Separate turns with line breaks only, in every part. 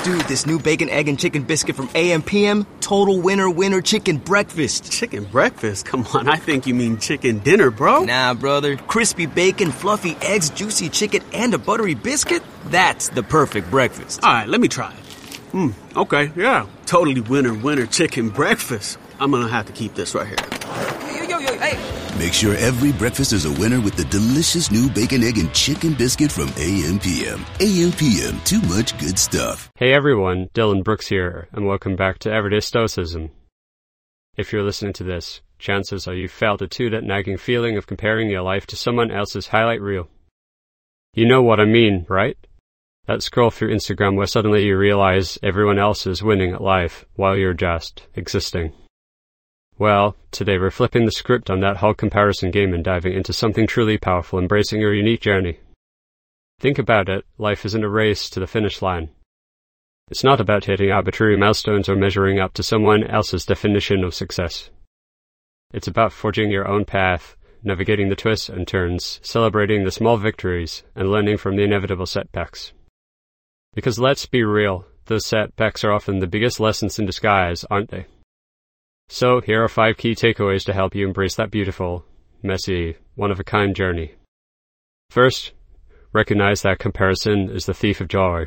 Dude, this new bacon, egg, and chicken biscuit from AM/PM, total winner chicken breakfast.
Chicken breakfast? Come on, I think you mean chicken dinner, bro.
Nah, brother. Crispy bacon, fluffy eggs, juicy chicken, and a buttery biscuit? That's the perfect breakfast.
All right, let me try it. Okay, yeah. Totally winner chicken breakfast. I'm gonna have to keep this right here.
Yo, hey.
Make sure every breakfast is a winner with the delicious new bacon, egg, and chicken biscuit from AM/PM. AM/PM, too much good stuff.
Hey everyone, Dylan Brooks here, and welcome back to Everyday Stoicism. If you're listening to this, chances are you felt it too, that nagging feeling of comparing your life to someone else's highlight reel. You know what I mean, right? That scroll through Instagram where suddenly you realize everyone else is winning at life while you're just existing. Well, today we're flipping the script on that whole comparison game and diving into something truly powerful, embracing your unique journey. Think about it, life isn't a race to the finish line. It's not about hitting arbitrary milestones or measuring up to someone else's definition of success. It's about forging your own path, navigating the twists and turns, celebrating the small victories, and learning from the inevitable setbacks. Because let's be real, those setbacks are often the biggest lessons in disguise, aren't they? So, here are 5 key takeaways to help you embrace that beautiful, messy, one-of-a-kind journey. First, recognize that comparison is the thief of joy.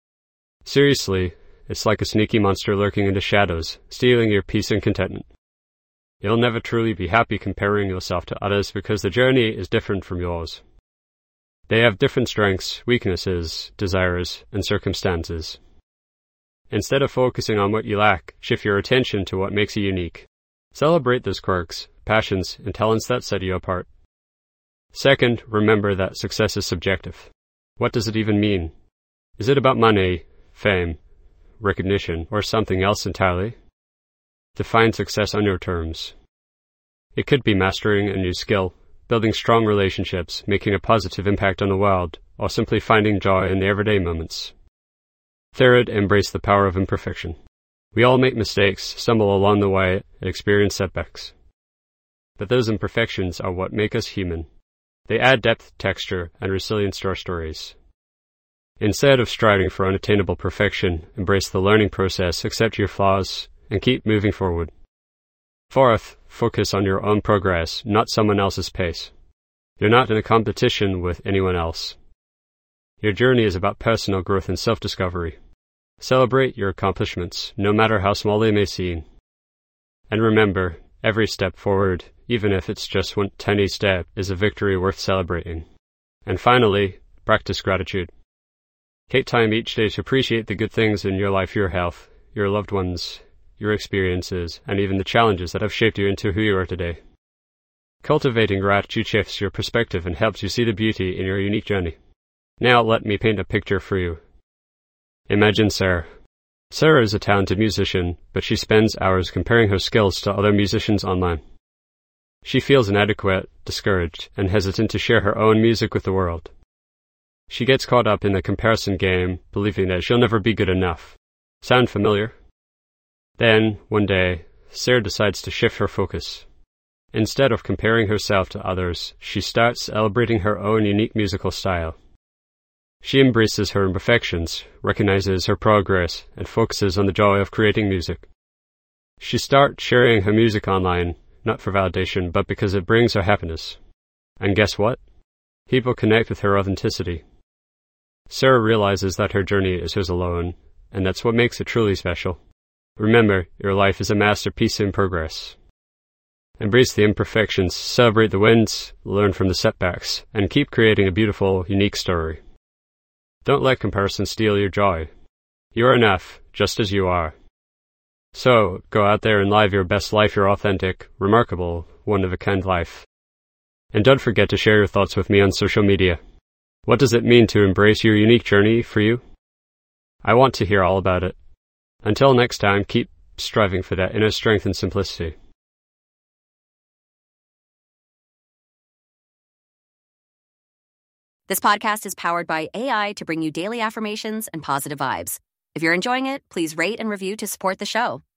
Seriously, it's like a sneaky monster lurking in the shadows, stealing your peace and contentment. You'll never truly be happy comparing yourself to others because the journey is different from yours. They have different strengths, weaknesses, desires, and circumstances. Instead of focusing on what you lack, shift your attention to what makes you unique. Celebrate those quirks, passions, and talents that set you apart. Second, remember that success is subjective. What does it even mean? Is it about money, fame, recognition, or something else entirely? Define success on your terms. It could be mastering a new skill, building strong relationships, making a positive impact on the world, or simply finding joy in the everyday moments. Third, embrace the power of imperfection. We all make mistakes, stumble along the way, and experience setbacks. But those imperfections are what make us human. They add depth, texture, and resilience to our stories. Instead of striving for unattainable perfection, embrace the learning process, accept your flaws, and keep moving forward. Fourth, focus on your own progress, not someone else's pace. You're not in a competition with anyone else. Your journey is about personal growth and self-discovery. Celebrate your accomplishments, no matter how small they may seem. And remember, every step forward, even if it's just one tiny step, is a victory worth celebrating. And finally, practice gratitude. Take time each day to appreciate the good things in your life, your health, your loved ones, your experiences, and even the challenges that have shaped you into who you are today. Cultivating gratitude shifts your perspective and helps you see the beauty in your unique journey. Now let me paint a picture for you. Imagine Sarah. Sarah is a talented musician, but she spends hours comparing her skills to other musicians online. She feels inadequate, discouraged, and hesitant to share her own music with the world. She gets caught up in the comparison game, believing that she'll never be good enough. Sound familiar? Then, one day, Sarah decides to shift her focus. Instead of comparing herself to others, she starts celebrating her own unique musical style. She embraces her imperfections, recognizes her progress, and focuses on the joy of creating music. She starts sharing her music online, not for validation, but because it brings her happiness. And guess what? People connect with her authenticity. Sarah realizes that her journey is hers alone, and that's what makes it truly special. Remember, your life is a masterpiece in progress. Embrace the imperfections, celebrate the wins, learn from the setbacks, and keep creating a beautiful, unique story. Don't let comparison steal your joy. You are enough, just as you are. So, go out there and live your best life, your authentic, remarkable, one-of-a-kind life. And don't forget to share your thoughts with me on social media. What does it mean to embrace your unique journey for you? I want to hear all about it. Until next time, keep striving for that inner strength and simplicity.
This podcast is powered by AI to bring you daily affirmations and positive vibes. If you're enjoying it, please rate and review to support the show.